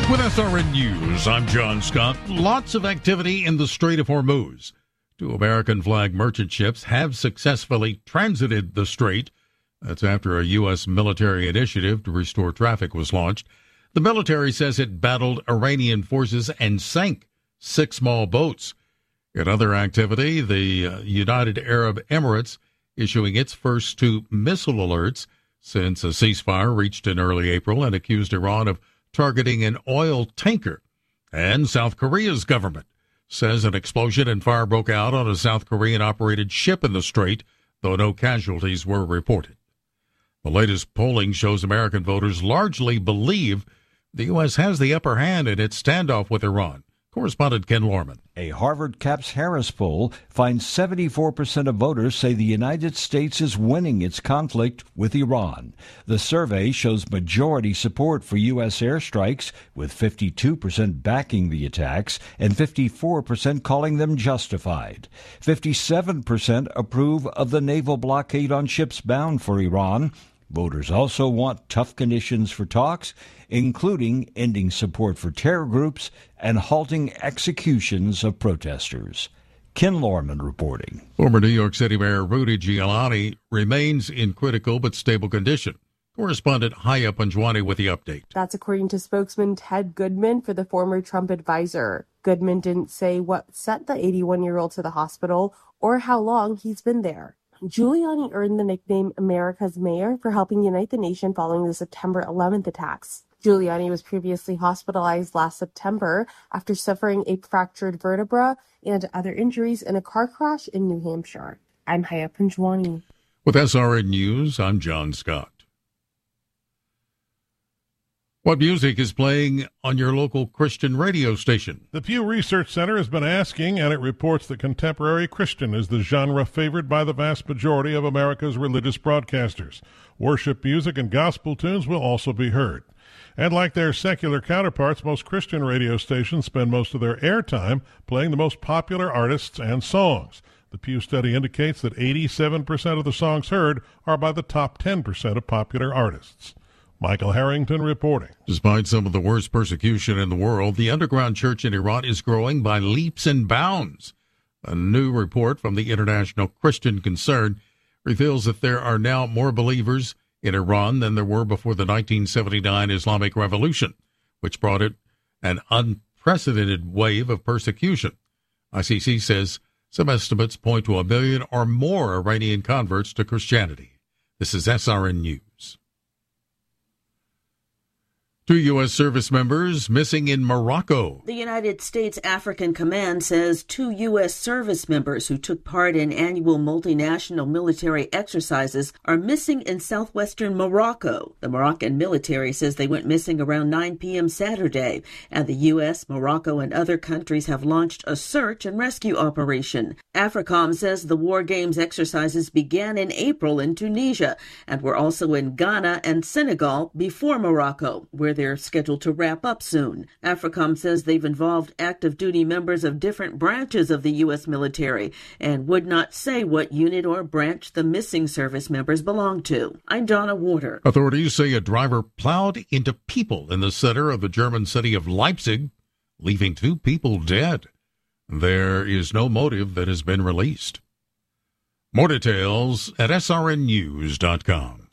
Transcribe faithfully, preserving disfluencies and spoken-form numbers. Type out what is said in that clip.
With S R N News, I'm John Scott. Lots of activity in the Strait of Hormuz. Two American flag merchant ships have successfully transited the strait. That's after a U S military initiative to restore traffic was launched. The military says it battled Iranian forces and sank six small boats. In other activity, the uh, United Arab Emirates issuing its first two missile alerts since a ceasefire reached in early April and accused Iran of targeting an oil tanker. And South Korea's government says an explosion and fire broke out on a South Korean-operated ship in the strait, though no casualties were reported. The latest polling shows American voters largely believe the U S has the upper hand in its standoff with Iran. Correspondent Ken Lorman. A Harvard Caps Harris poll finds seventy-four percent of voters say the United States is winning its conflict with Iran. The survey shows majority support for U S airstrikes, with fifty-two percent backing the attacks and fifty-four percent calling them justified. fifty-seven percent approve of the naval blockade on ships bound for Iran. Voters also want tough conditions for talks, including ending support for terror groups and halting executions of protesters. Ken Lorman reporting. Former New York City Mayor Rudy Giuliani remains in critical but stable condition. Correspondent Haya Panjwani with the update. That's according to spokesman Ted Goodman for the former Trump advisor. Goodman didn't say what sent the eighty-one-year-old to the hospital or how long he's been there. Giuliani earned the nickname America's Mayor for helping unite the nation following the September eleventh attacks. Giuliani was previously hospitalized last September after suffering a fractured vertebra and other injuries in a car crash in New Hampshire. I'm Haya Panjwani. With S R N News, I'm John Scott. What music is playing on your local Christian radio station? The Pew Research Center has been asking, and it reports that contemporary Christian is the genre favored by the vast majority of America's religious broadcasters. Worship music and gospel tunes will also be heard. And like their secular counterparts, most Christian radio stations spend most of their airtime playing the most popular artists and songs. The Pew study indicates that eighty-seven percent of the songs heard are by the top ten percent of popular artists. Michael Harrington reporting. Despite some of the worst persecution in the world, the underground church in Iran is growing by leaps and bounds. A new report from the International Christian Concern reveals that there are now more believers in Iran than there were before the nineteen seventy-nine Islamic Revolution, which brought it an unprecedented wave of persecution. I C C says some estimates point to a million or more Iranian converts to Christianity. This is S R N News. Two U S service members missing in Morocco. The United States African Command says two U S service members who took part in annual multinational military exercises are missing in southwestern Morocco. The Moroccan military says they went missing around nine p.m. Saturday, and the U S, Morocco, and other countries have launched a search and rescue operation. AFRICOM says the War Games exercises began in April in Tunisia and were also in Ghana and Senegal before Morocco, where they're scheduled to wrap up soon. AFRICOM says they've involved active duty members of different branches of the U S military and would not say what unit or branch the missing service members belong to. I'm Donna Warder. Authorities say a driver plowed into people in the center of the German city of Leipzig, leaving two people dead. There is no motive that has been released. More details at S R N news dot com.